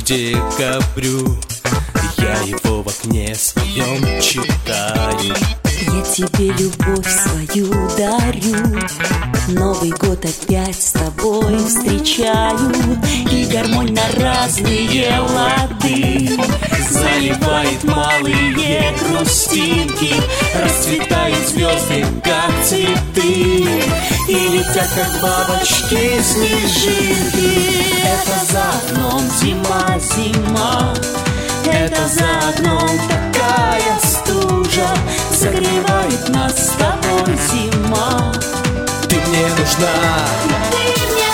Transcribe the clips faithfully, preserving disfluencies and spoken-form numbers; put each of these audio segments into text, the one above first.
декабрю. Я его в окне своем читаю. Я тебе любовь свою дарю, Новый год опять с тобой встречаю, и гармонь на разные лады заливает малые грустинки. Расцветают звезды, как цветы, и летят, как бабочки, снежинки. Это за окном зима, зима, это за окном такая стужа, согревает нас с тобой зима. Ты мне нужна, Ты мне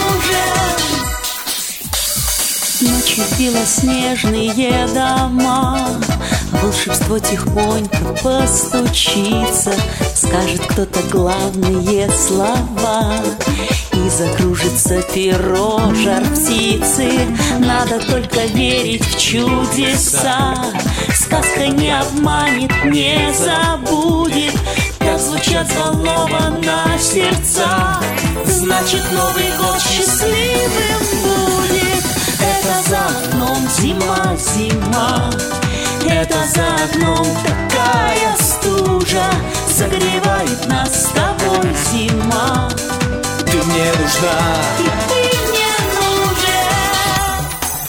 нужен. Ночью белоснежные дома, волшебство тихонько постучится, скажет кто-то главные слова, и закружится перо, жар птицы. Надо только верить в чудеса, сказка не обманет, не забудет, как звучат взволнованно сердца. Значит, Новый год счастливым будет. Это за окном зима, зима, это за окном такая стужа, согревает нас с тобой зима. ты мне нужна. И ты мне нужен.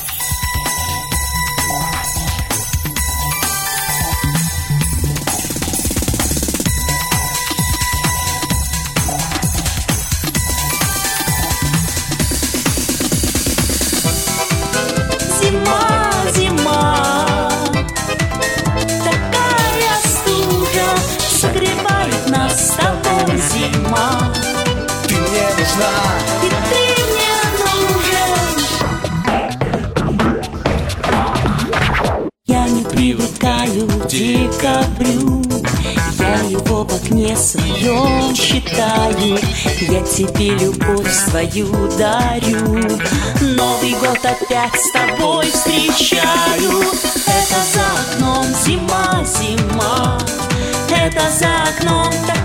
Зима, зима, такая стужа, согревает нас с тобой зима. Ты мне нужна. И ты мне нужен. Я не привыкаю к декабрю, я его в окне своем читаю. Я тебе любовь свою дарю, Новый год опять с тобой встречаю. Это за окном зима, зима, это за окном такая